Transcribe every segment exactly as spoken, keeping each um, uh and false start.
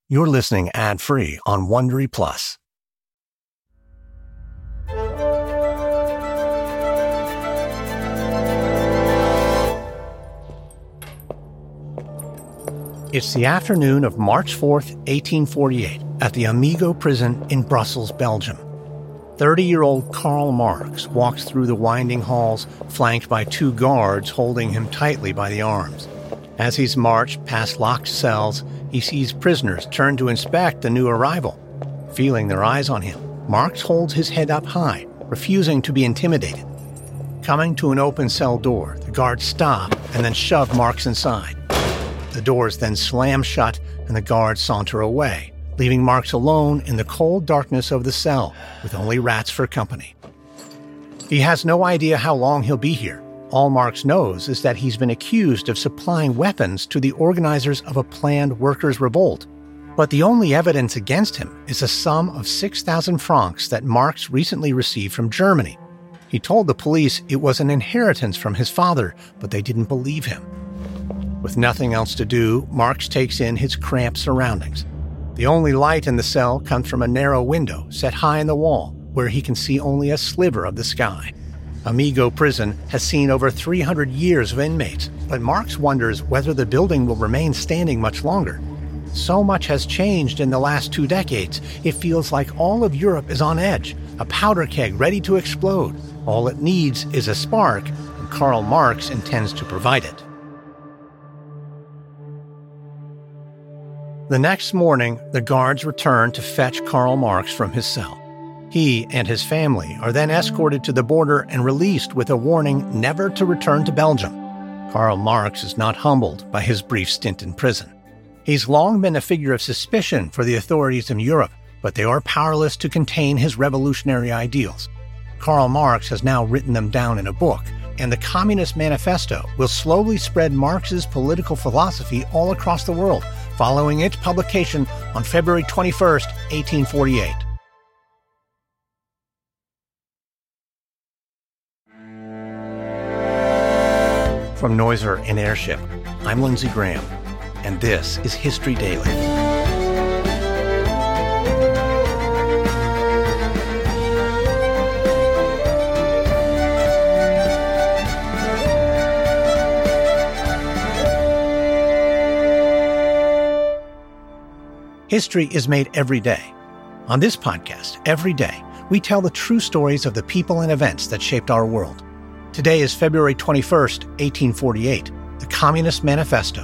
You're listening ad-free on Wondery Plus. It's the afternoon of March fourth, eighteen forty-eight, at the Amigo prison in Brussels, Belgium. thirty-year-old Karl Marx walks through the winding halls, flanked by two guards holding him tightly by the arms. As he's marched past locked cells, he sees prisoners turn to inspect the new arrival. Feeling their eyes on him, Marx holds his head up high, refusing to be intimidated. Coming to an open cell door, the guards stop and then shove Marx inside. The doors then slam shut and the guards saunter away, leaving Marx alone in the cold darkness of the cell with only rats for company. He has no idea how long he'll be here. All Marx knows is that he's been accused of supplying weapons to the organizers of a planned workers' revolt. But the only evidence against him is a sum of six thousand francs that Marx recently received from Germany. He told the police it was an inheritance from his father, but they didn't believe him. With nothing else to do, Marx takes in his cramped surroundings. The only light in the cell comes from a narrow window set high in the wall, where he can see only a sliver of the sky. Amigo prison has seen over three hundred years of inmates, but Marx wonders whether the building will remain standing much longer. So much has changed in the last two decades, it feels like all of Europe is on edge, a powder keg ready to explode. All it needs is a spark, and Karl Marx intends to provide it. The next morning, the guards return to fetch Karl Marx from his cell. He and his family are then escorted to the border and released with a warning never to return to Belgium. Karl Marx is not humbled by his brief stint in prison. He's long been a figure of suspicion for the authorities in Europe, but they are powerless to contain his revolutionary ideals. Karl Marx has now written them down in a book, and the Communist Manifesto will slowly spread Marx's political philosophy all across the world, following its publication on February twenty-first, eighteen forty-eight. From Noiser and Airship, I'm Lindsey Graham, and this is History Daily. History is made every day. On this podcast, every day, we tell the true stories of the people and events that shaped our world. Today is February twenty-first, eighteen forty-eight, the Communist Manifesto.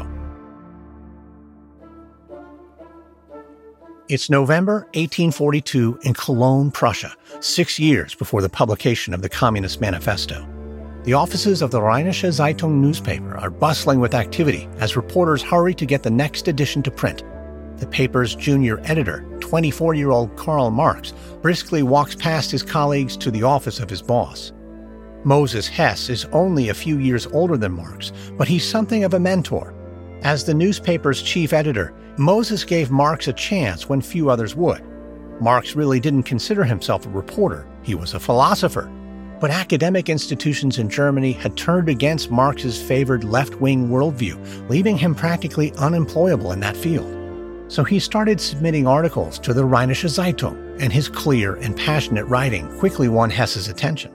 It's November eighteen forty-two in Cologne, Prussia, six years before the publication of the Communist Manifesto. The offices of the Rheinische Zeitung newspaper are bustling with activity as reporters hurry to get the next edition to print. The paper's junior editor, twenty-four-year-old Karl Marx, briskly walks past his colleagues to the office of his boss. Moses Hess is only a few years older than Marx, but he's something of a mentor. As the newspaper's chief editor, Moses gave Marx a chance when few others would. Marx really didn't consider himself a reporter, he was a philosopher. But academic institutions in Germany had turned against Marx's favored left-wing worldview, leaving him practically unemployable in that field. So he started submitting articles to the Rheinische Zeitung, and his clear and passionate writing quickly won Hess's attention.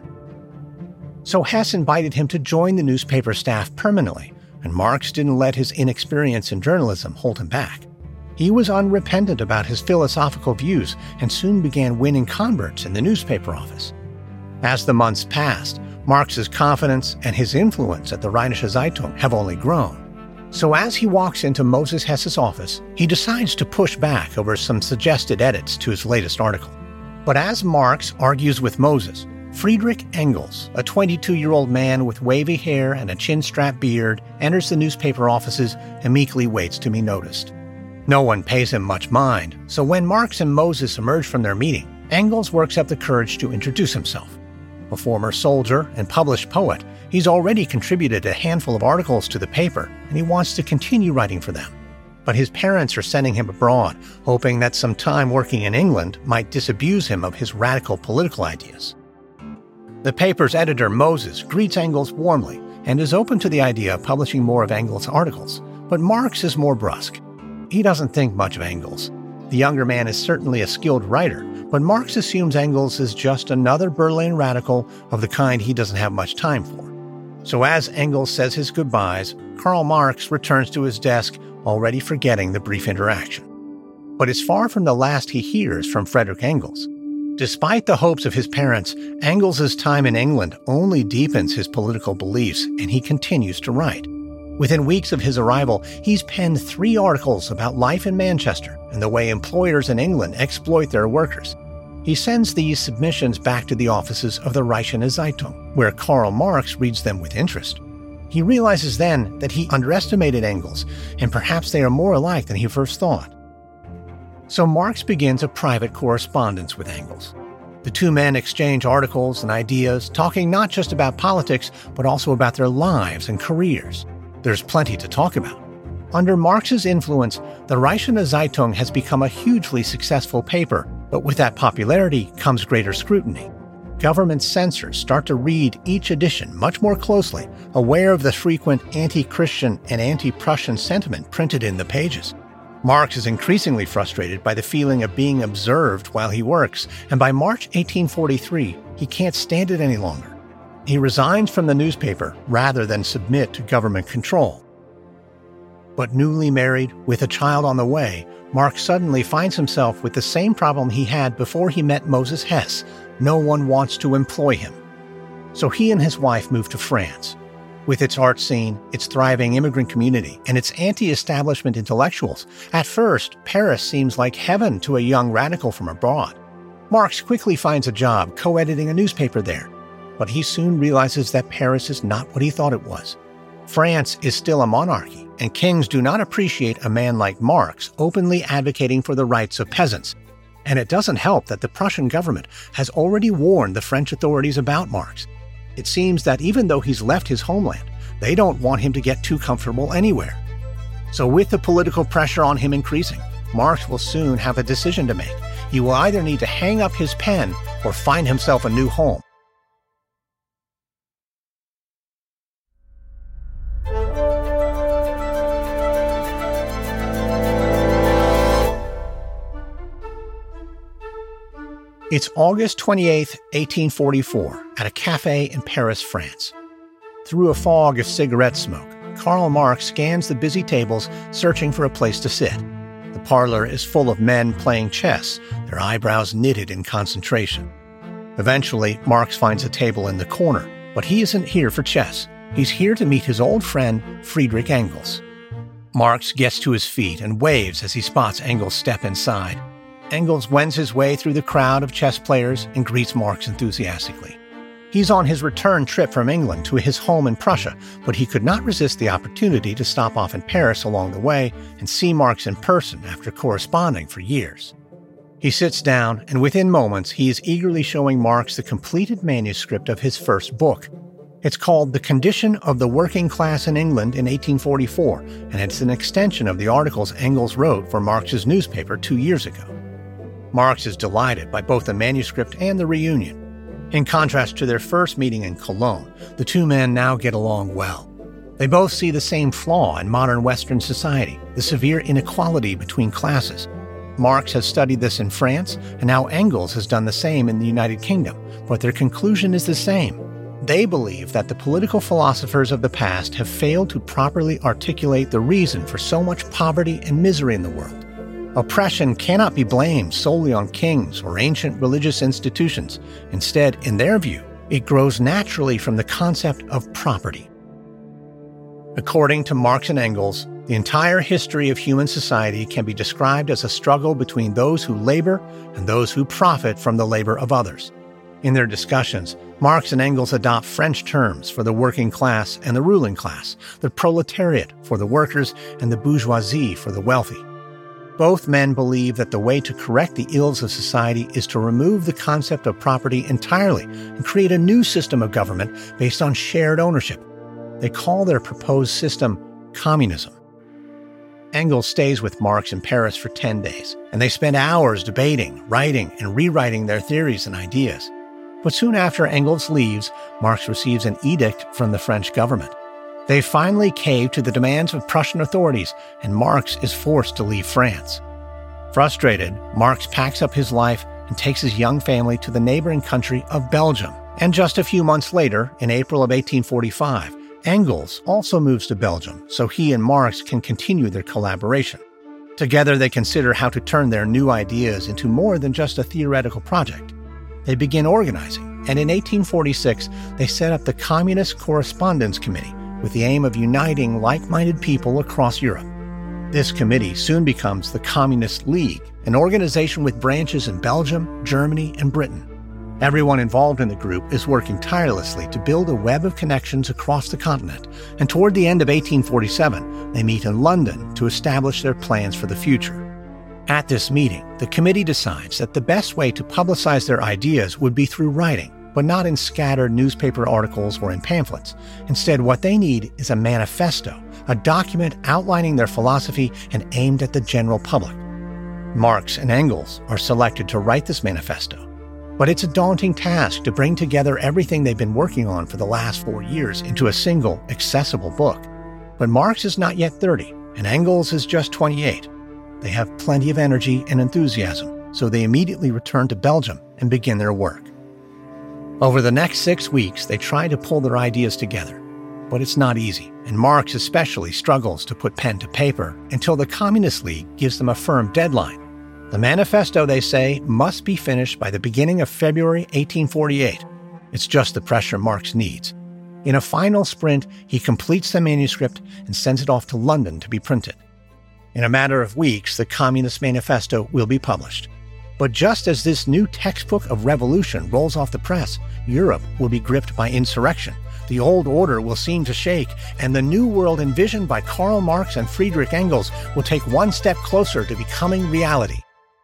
So Hess invited him to join the newspaper staff permanently, and Marx didn't let his inexperience in journalism hold him back. He was unrepentant about his philosophical views and soon began winning converts in the newspaper office. As the months passed, Marx's confidence and his influence at the Rheinische Zeitung have only grown. So as he walks into Moses Hess's office, he decides to push back over some suggested edits to his latest article. But as Marx argues with Moses, Friedrich Engels, a twenty-two-year-old man with wavy hair and a chin-strap beard, enters the newspaper offices and meekly waits to be noticed. No one pays him much mind, so when Marx and Moses emerge from their meeting, Engels works up the courage to introduce himself. A former soldier and published poet, he's already contributed a handful of articles to the paper, and he wants to continue writing for them. But his parents are sending him abroad, hoping that some time working in England might disabuse him of his radical political ideas. The paper's editor, Moses, greets Engels warmly and is open to the idea of publishing more of Engels' articles, but Marx is more brusque. He doesn't think much of Engels. The younger man is certainly a skilled writer, but Marx assumes Engels is just another Berlin radical of the kind he doesn't have much time for. So as Engels says his goodbyes, Karl Marx returns to his desk, already forgetting the brief interaction. But it's far from the last he hears from Friedrich Engels. Despite the hopes of his parents, Engels' time in England only deepens his political beliefs, and he continues to write. Within weeks of his arrival, he's penned three articles about life in Manchester and the way employers in England exploit their workers. He sends these submissions back to the offices of the Rheinische Zeitung, where Karl Marx reads them with interest. He realizes then that he underestimated Engels, and perhaps they are more alike than he first thought. So Marx begins a private correspondence with Engels. The two men exchange articles and ideas, talking not just about politics, but also about their lives and careers. There's plenty to talk about. Under Marx's influence, the Rheinische Zeitung has become a hugely successful paper, but with that popularity comes greater scrutiny. Government censors start to read each edition much more closely, aware of the frequent anti-Christian and anti-Prussian sentiment printed in the pages. Marx is increasingly frustrated by the feeling of being observed while he works, and by March eighteen forty-three, he can't stand it any longer. He resigns from the newspaper rather than submit to government control. But newly married, with a child on the way, Marx suddenly finds himself with the same problem he had before he met Moses Hess. No one wants to employ him. So he and his wife move to France. With its art scene, its thriving immigrant community, and its anti-establishment intellectuals, at first, Paris seems like heaven to a young radical from abroad. Marx quickly finds a job co-editing a newspaper there, but he soon realizes that Paris is not what he thought it was. France is still a monarchy, and kings do not appreciate a man like Marx openly advocating for the rights of peasants. And it doesn't help that the Prussian government has already warned the French authorities about Marx. It seems that even though he's left his homeland, they don't want him to get too comfortable anywhere. So with the political pressure on him increasing, Marx will soon have a decision to make. He will either need to hang up his pen or find himself a new home. It's August twenty-eighth, eighteen forty-four, at a cafe in Paris, France. Through a fog of cigarette smoke, Karl Marx scans the busy tables, searching for a place to sit. The parlor is full of men playing chess, their eyebrows knitted in concentration. Eventually, Marx finds a table in the corner, but he isn't here for chess. He's here to meet his old friend, Friedrich Engels. Marx gets to his feet and waves as he spots Engels step inside. Engels wends his way through the crowd of chess players and greets Marx enthusiastically. He's on his return trip from England to his home in Prussia, but he could not resist the opportunity to stop off in Paris along the way and see Marx in person after corresponding for years. He sits down, and within moments he is eagerly showing Marx the completed manuscript of his first book. It's called The Condition of the Working Class in England in eighteen forty-four, and it's an extension of the articles Engels wrote for Marx's newspaper two years ago. Marx is delighted by both the manuscript and the reunion. In contrast to their first meeting in Cologne, the two men now get along well. They both see the same flaw in modern Western society, the severe inequality between classes. Marx has studied this in France, and now Engels has done the same in the United Kingdom, but their conclusion is the same. They believe that the political philosophers of the past have failed to properly articulate the reason for so much poverty and misery in the world. Oppression cannot be blamed solely on kings or ancient religious institutions. Instead, in their view, it grows naturally from the concept of property. According to Marx and Engels, the entire history of human society can be described as a struggle between those who labor and those who profit from the labor of others. In their discussions, Marx and Engels adopt French terms for the working class and the ruling class, the proletariat for the workers and the bourgeoisie for the wealthy. Both men believe that the way to correct the ills of society is to remove the concept of property entirely and create a new system of government based on shared ownership. They call their proposed system communism. Engels stays with Marx in Paris for ten days, and they spend hours debating, writing, and rewriting their theories and ideas. But soon after Engels leaves, Marx receives an edict from the French government. They finally cave to the demands of Prussian authorities, and Marx is forced to leave France. Frustrated, Marx packs up his life and takes his young family to the neighboring country of Belgium. And just a few months later, in April of eighteen forty-five, Engels also moves to Belgium so he and Marx can continue their collaboration. Together, they consider how to turn their new ideas into more than just a theoretical project. They begin organizing, and in eighteen forty-six, they set up the Communist Correspondence Committee with the aim of uniting like-minded people across Europe. This committee soon becomes the Communist League, an organization with branches in Belgium, Germany, and Britain. Everyone involved in the group is working tirelessly to build a web of connections across the continent, and toward the end of eighteen forty-seven, they meet in London to establish their plans for the future. At this meeting, the committee decides that the best way to publicize their ideas would be through writing, but not in scattered newspaper articles or in pamphlets. Instead, what they need is a manifesto, a document outlining their philosophy and aimed at the general public. Marx and Engels are selected to write this manifesto. But it's a daunting task to bring together everything they've been working on for the last four years into a single, accessible book. But Marx is not yet thirty, and Engels is just twenty-eight. They have plenty of energy and enthusiasm, so they immediately return to Belgium and begin their work. Over the next six weeks, they try to pull their ideas together. But it's not easy, and Marx especially struggles to put pen to paper until the Communist League gives them a firm deadline. The manifesto, they say, must be finished by the beginning of February eighteen forty-eight. It's just the pressure Marx needs. In a final sprint, he completes the manuscript and sends it off to London to be printed. In a matter of weeks, the Communist Manifesto will be published. But just as this new textbook of revolution rolls off the press, Europe will be gripped by insurrection. The old order will seem to shake, and the new world envisioned by Karl Marx and Friedrich Engels will take one step closer to becoming reality.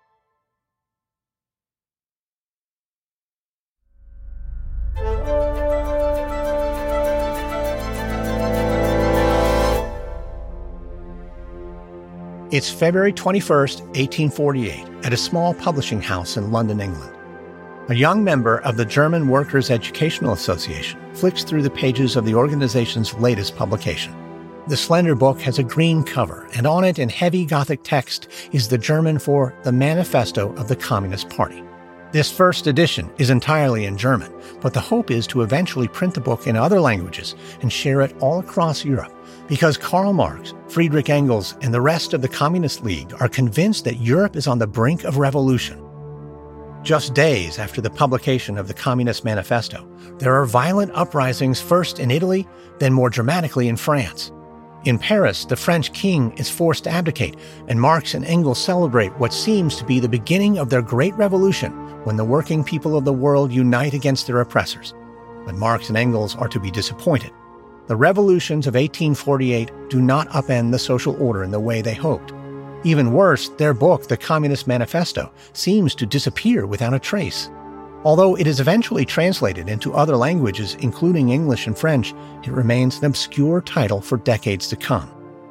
It's February twenty-first, eighteen forty-eight, at a small publishing house in London, England. A young member of the German Workers' Educational Association flicks through the pages of the organization's latest publication. The slender book has a green cover, and on it in heavy Gothic text is the German for the Manifesto of the Communist Party. This first edition is entirely in German, but the hope is to eventually print the book in other languages and share it all across Europe, because Karl Marx, Friedrich Engels, and the rest of the Communist League are convinced that Europe is on the brink of revolution. Just days after the publication of the Communist Manifesto, there are violent uprisings first in Italy, then more dramatically in France. In Paris, the French king is forced to abdicate, and Marx and Engels celebrate what seems to be the beginning of their great revolution when the working people of the world unite against their oppressors. But Marx and Engels are to be disappointed. The revolutions of eighteen forty-eight do not upend the social order in the way they hoped. Even worse, their book, The Communist Manifesto, seems to disappear without a trace. Although it is eventually translated into other languages, including English and French, it remains an obscure title for decades to come.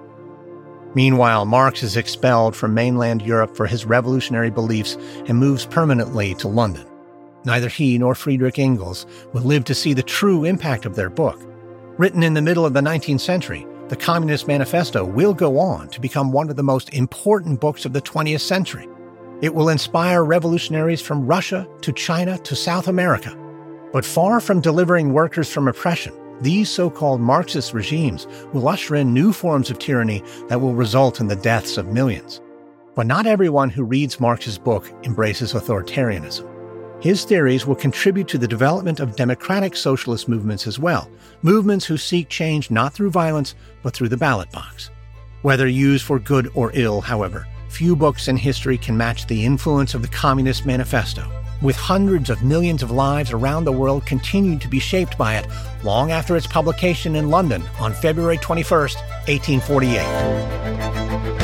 Meanwhile, Marx is expelled from mainland Europe for his revolutionary beliefs and moves permanently to London. Neither he nor Friedrich Engels will live to see the true impact of their book. Written in the middle of the nineteenth century, the Communist Manifesto will go on to become one of the most important books of the twentieth century. It will inspire revolutionaries from Russia to China to South America. But far from delivering workers from oppression, these so-called Marxist regimes will usher in new forms of tyranny that will result in the deaths of millions. But not everyone who reads Marx's book embraces authoritarianism. His theories will contribute to the development of democratic socialist movements as well, movements who seek change not through violence, but through the ballot box. Whether used for good or ill, however, few books in history can match the influence of the Communist Manifesto, with hundreds of millions of lives around the world continuing to be shaped by it long after its publication in London on February twenty-first, eighteen forty-eight.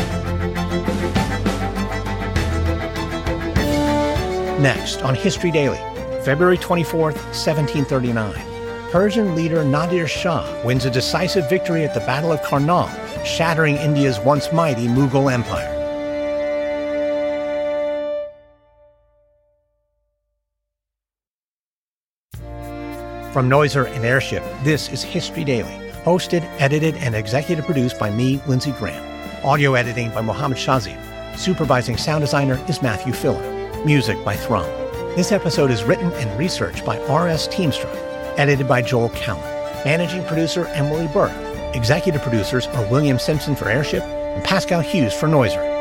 Next on History Daily, February twenty-fourth, seventeen thirty-nine, Persian leader Nadir Shah wins a decisive victory at the Battle of Karnal, shattering India's once mighty Mughal Empire. From Noiser and Airship, this is History Daily, hosted, edited, and executive produced by me, Lindsey Graham. Audio editing by Mohammed Shazia. Supervising sound designer is Matthew Filler. Music by Thrum. This episode is written and researched by R S Teamstra. Edited by Joel Cowan. Managing producer Emily Burke. Executive producers are William Simpson for Airship and Pascal Hughes for Noiser.